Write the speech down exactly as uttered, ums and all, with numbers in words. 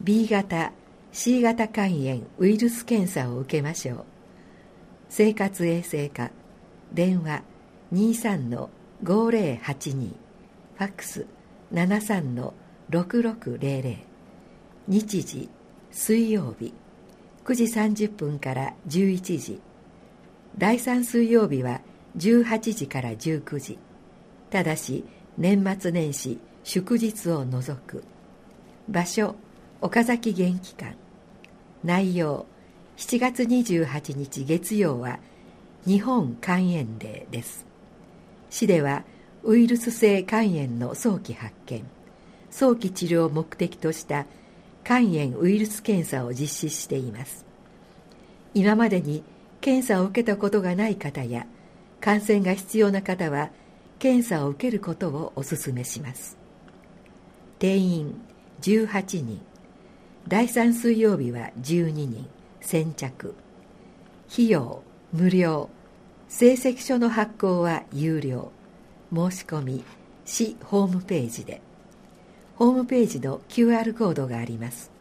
ビー 型 シー 型肝炎ウイルス検査を受けましょう。生活衛生課電話 にじゅうさんのごぜろはちに ファックス ななじゅうさんのろくろくぜろぜろ。日時水曜日くじさんじゅっぷんからじゅういちじ、だいさん水曜日はじゅうはちじからじゅうくじ、ただし年末年始祝日を除く。場所岡崎元気館。内容しちがつにじゅうはちにち月曜は日本肝炎デーです。市ではウイルス性肝炎の早期発見、早期治療を目的とした肝炎ウイルス検査を実施しています。今までに検査を受けたことがない方や感染が必要な方は検査を受けることをお勧めします。定員じゅうはちにん、だいさん水曜日はじゅうににん、先着。費用無料、成績書の発行は有料。申し込み市ホームページで。ホームページの キューアール コードがあります。